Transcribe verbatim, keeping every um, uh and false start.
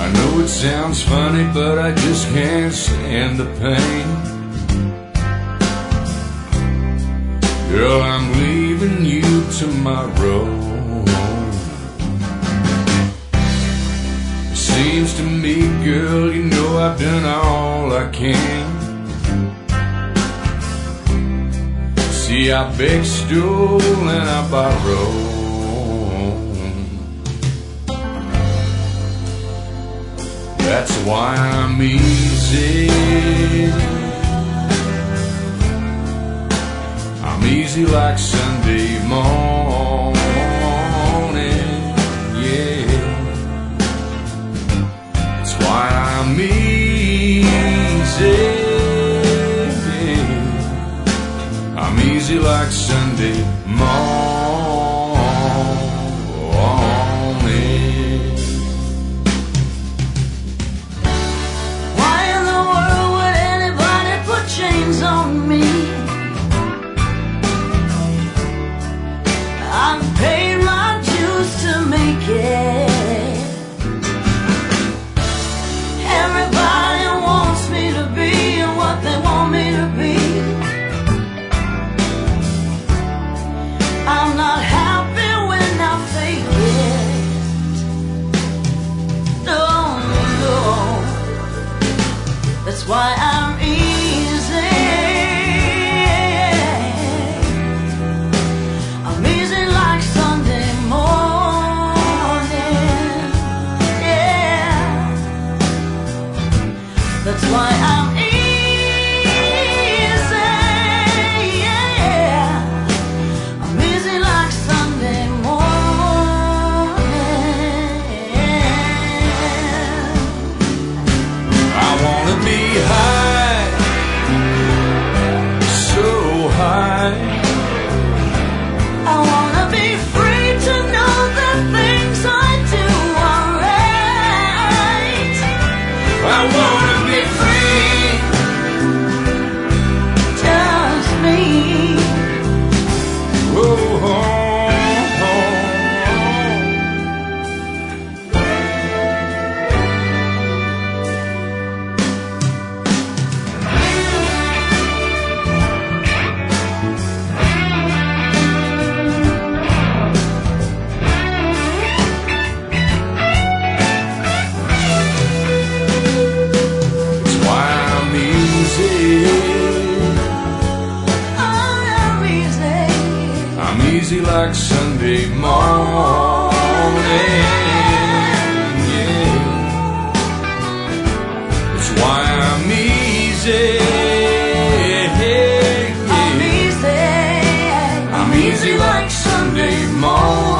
I know it sounds funny, but I just can't stand the pain. Girl, I'm leaving you tomorrow. It seems to me, girl, you know I've done all I can. See, I beg, stole, and I borrow. That's why I'm easy. I'm easy like Sunday morning, yeah. That's why I'm easy. I'm easy like Sunday morning. Chains on me. I've paid my dues to make it. Everybody wants me to be what they want me to be. I'm not happy when I fake it. No, no. That's why I'm easy. That's why I'm easy, yeah. I'm easy like Sunday morning. I wanna be high, so high. I wanna be free to know that things I do are right. I wanna I'm easy like Sunday morning, yeah. That's why I'm easy, yeah. I'm easy, I'm easy like Sunday morning.